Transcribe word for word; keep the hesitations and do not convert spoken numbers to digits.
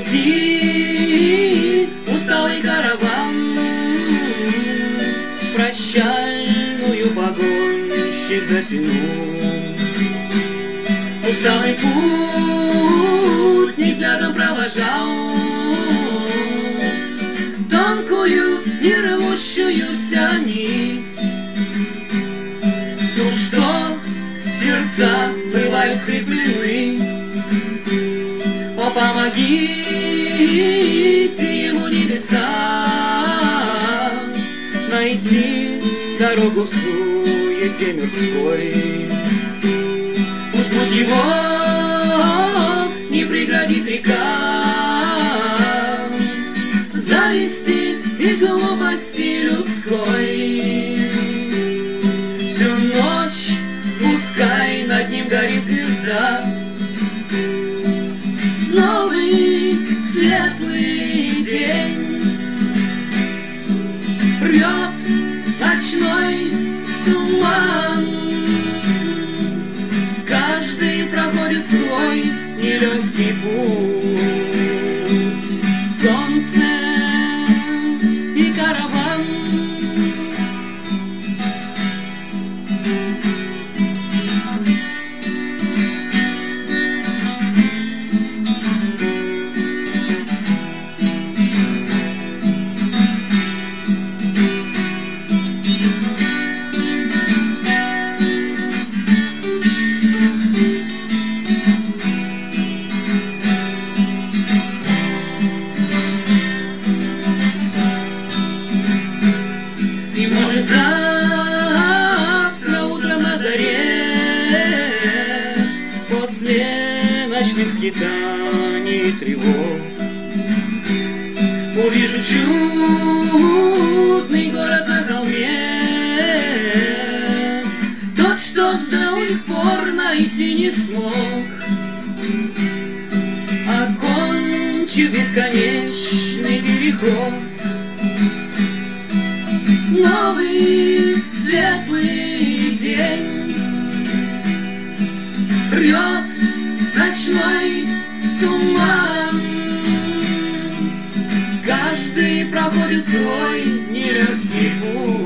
пути усталый караван, прощальную погонщик затянул. Усталый путник взглядом провожал тонкую, не рвущуюся нить. Ну что, сердца бывают скреплены, о, помогите ему, небеса, найти дорогу в суете мирской. Пусть путь его не преградит река зависти и глупости людской. Всю ночь пускай над ним горит звезда, новый светлый день рвет ночной туман. Каждый проходит свой нелегкий путь. Солнце и караван. И может завтра утром на заре, после ночных скитаний и тревог, увижу чудный город на холме, тот, что до сих пор найти не смог, окончив бесконечный переход. Новый светлый день рвет ночной туман. Каждый проходит свой нелегкий путь.